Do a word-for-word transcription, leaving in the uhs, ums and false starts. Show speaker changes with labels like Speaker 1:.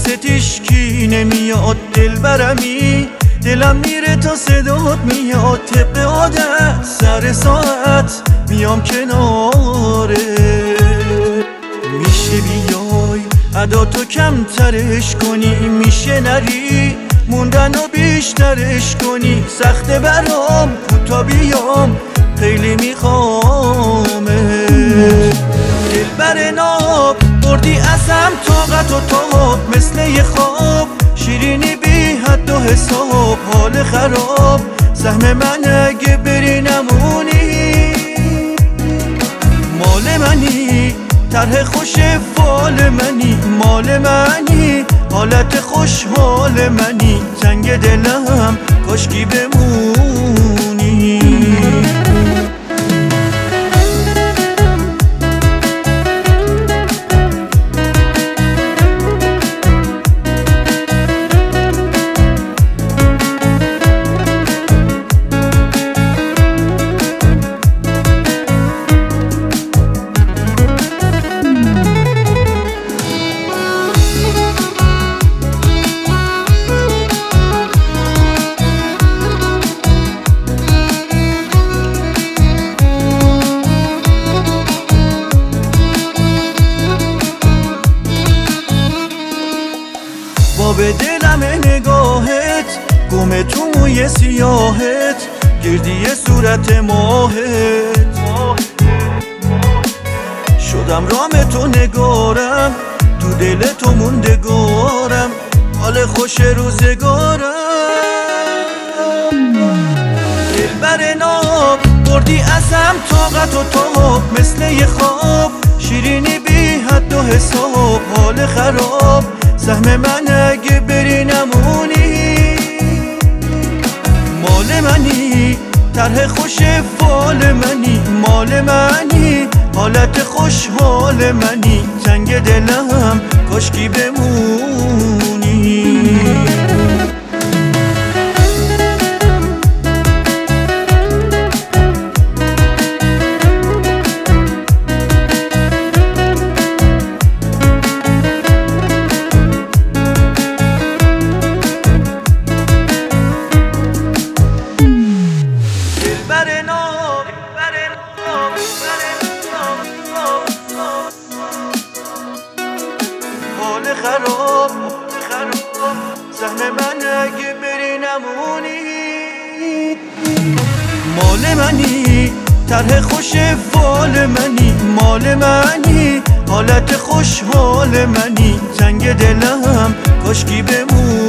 Speaker 1: واسه تشکی نمیاد دل برمی، دلم میره تا صدات میاد طبق عادت، سر ساعت میام کناره. میشه بیای ادا تو کمترش کنی، میشه نری موندن و بیشترش کنی، سخته برام کوتا بیام خیلی میخوامه. دل بر ناب بردی ازم طاقت و تاب، مثل یه خواب شیرینی بی حد و حساب، حال خراب سهم من اگه بری نمونی. مال منی طرح خوش فال منی، مال منی حالت خوشحال منی، تنگ دلم کاشکی بمونی. به دلم نگاهت گم تو موی سیاهت، گردی صورت ماهت، شدم رام تو نگارم، تو دل تو موندگارم، حال خوش روزگارم. دل بر ناب بردی ازم طاقت و تاب، مثل یه خواب شیرینی بی حد و حساب، حال خراب سهم من اگه بری نمونی. مال منی طرح خوش فال منی، مال منی حالت خوشحال منی، تنگ دلم کاشکی بمونی. حال خراب خراب سهم من اگه بری نمونی. مال منی طرح خوش فال منی، مال منی حالت خوشحال منی، تنگ دلم کاشکی بمونی.